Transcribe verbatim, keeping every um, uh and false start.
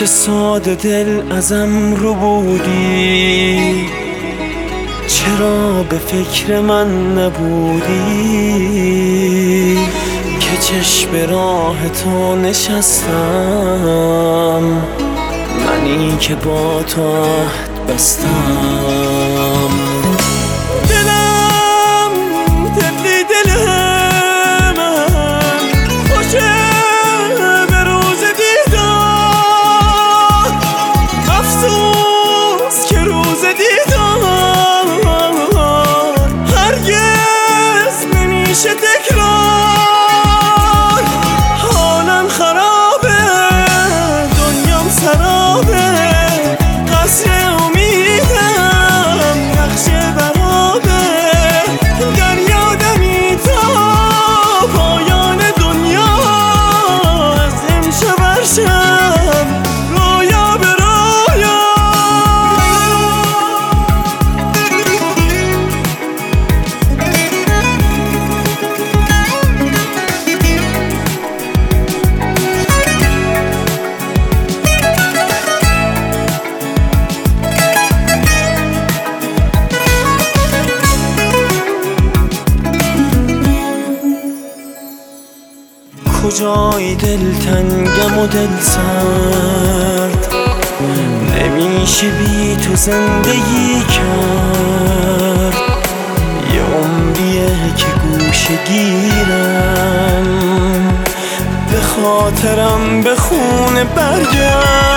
چه ساده دل ازم رو بودی، چرا به فکر من نبودی که چشم راه تو نشستم، منی که با تو عهد بستم. دلم دلی دل من خوشه به روز دیدار، افسوس که روز دیدار هرگز نمیشه تکرار. حالم خرابه، دنیام سرابه، قصر امیدم نقش برابه، در یادمی تا پایان دنیا، از امشب هر شب رویا به رویا. کجای دلتنگم و دل سرد، نمیشه بی تو زندگی کرد. یه عمریه که گوشه گیرم، به خاطرم به خونه برگرد.